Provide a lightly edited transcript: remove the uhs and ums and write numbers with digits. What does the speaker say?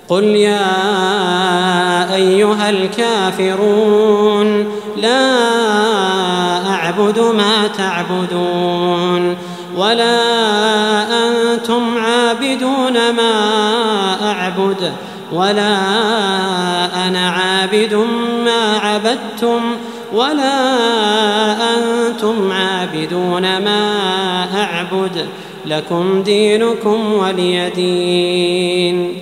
قل يا أيها الكافرون لا أعبد ما تعبدون ولا أنتم عابدون ما أعبد ولا أنا عابد ما عبدتم ولا أنتم عابدون ما أعبد لكم دينكم ولي دين.